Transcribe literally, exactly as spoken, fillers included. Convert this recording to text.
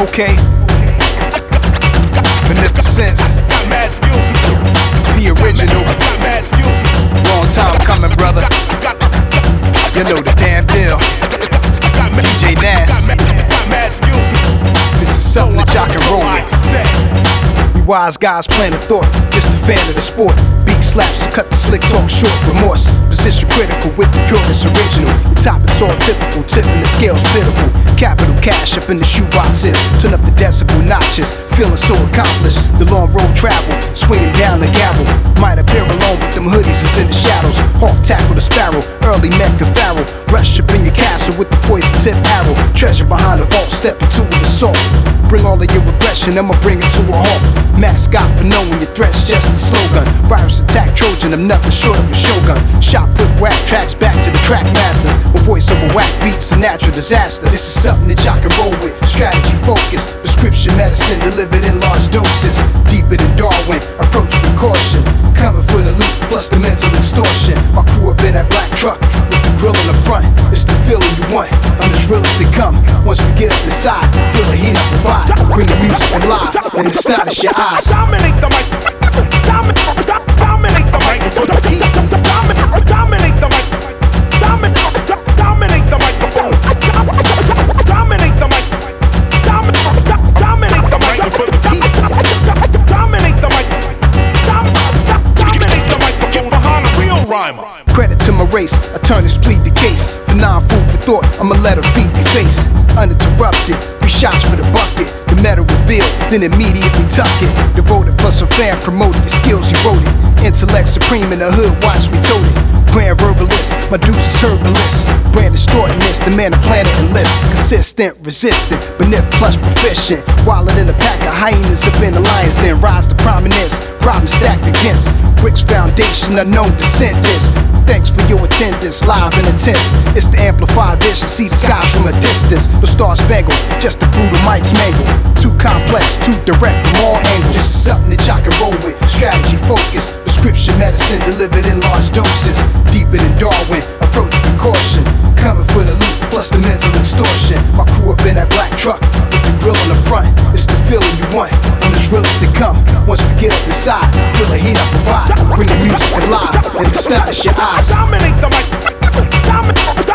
Okay. Beneficence. Got mad skills. Be original. Got mad skills. Long time coming, brother. You know the damn deal. D J Nas. Got mad skills. This is something that y'all can roll with. We wise guys planning thought, just a fan of the sport. Beak slaps, cut the slick talk short. Remorse, position critical with the purest original. The topic's all typical, tipping the scales pitiful. Capital cash up in the shoeboxes. Turn up the decibel notches, feeling so accomplished. The long road travel, swinging down the gavel. Might appear alone, but them hoodies is in the shadows. Hawk tackle the sparrow, early Mecca Pharaoh. Rush up in your castle with the poison tip arrow. Treasure behind the vault, step into an assault. Bring all of your aggression, I'ma bring it to a halt. Mascot for knowing your threat's just a slogan. Virus attack Trojan, I'm nothing short of a shogun. Shot put whack tracks back to the track masters. With voice over whack beats, a natural disaster. This is something that y'all can roll with. Strategy focus, prescription medicine delivered in large doses. Deeper than Darwin, approach with caution. Coming for the loot, plus the mental extortion. My crew up in that black truck with the grill in the front. It's the feeling you want, I'm as real as they come. Once we get up inside, feel the heat I provide. Bring the music alive and astonish your eyes. Dominate the mic. Dominate, dominate the mic. Dominate, dominate the mic. Dominate, dominate the microphone. Dominate the mic. Dominate, dominate the mic. Dominate the mic. Dominate the mic. Get behind a real rhymer. Credit to my race, attorneys plead the case. For non-food for thought, I'ma let her feed the face. Uninterrupted, three shots for the bucket. The metal revealed, then immediately tuck it. Devoted plus a fan promoted the skills he wrote it. Intellect supreme in the hood, watch me tote it. Grand verbalist, my deuce is herbalist. Brand distortinist, the man of planet and list. Consistent, resistant, beneath plus proficient. Wildin' in a pack of hyenas up in the lion's den. Rise to prominence, problems stacked against. Bricks foundation, unknown descendants. Thanks for your attendance, live and intense. It's the amplified vision, see the skies from a distance. The stars spangled, just the brutal mics mangled. Too complex, too direct from all angles. This is something that y'all can roll with. Strategy focus, prescription medicine delivered in large doses. Deeper than Darwin, approach with caution. Coming for the loot, plus the mental extortion. My crew up in that black truck with the grill in the front. It's the feeling you want, I'm as real as they come. Once we get up inside, feel the heat I provide. Bring the music alive and astonish your eyes. Dominate the mic. Dominate.